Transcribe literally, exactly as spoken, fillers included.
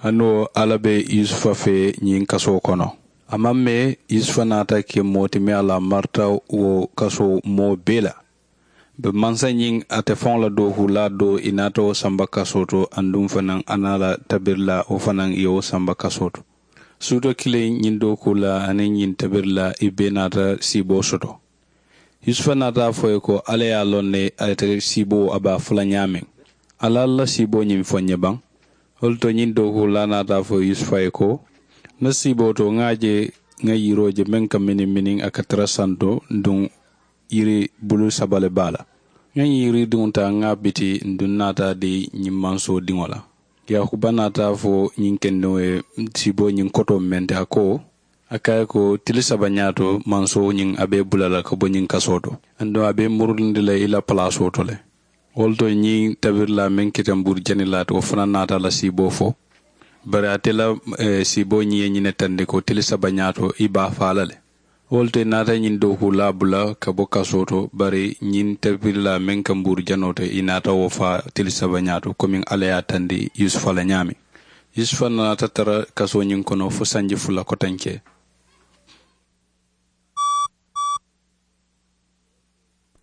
ano alabe Yusufa fe nyin kaso kono amamme Yusufa nata ke moti me ala marta wo kaso mo bela be mansa nyin ate fon la do hula do inato samba kasoto andum fanan anala tabirla o fanan yo samba kasoto sudo kile nyin do kula anen nyin tabirla ibenata sibo soto Yusufa nata foye ko ale ya lonne ate sibo aba fula nyamen ala la sibo nyin fonye bang holto nyin do hula nata fo Yusufa ko na sibo to ngaje ngayiroje menka mini minin akatra santo ndung iri bulu sabale bala ngan yiri dunta ngabiti ndunata de nyimmanso dingola ya kubanata fo nyinkendo e sibo nyin koto mente ako akay ko tilisa banyato manso nyin abe bulala ko bo nyin kasoto ando abe murundila ila place otole wolto nyi tabirla menkitam bur janilat o fananata la sibo fo bara tela e, sibo nyi nyine tande ko tilisa banyato iba falale wolte nata nyin do hula bula ka boka soto bari nyin tabilla men kambur janote inata wo fa tilisa banyato komin alaya tandi Yusufa la nyami Yusufa na tatara kaso nyin kono fo sanji fula kotanke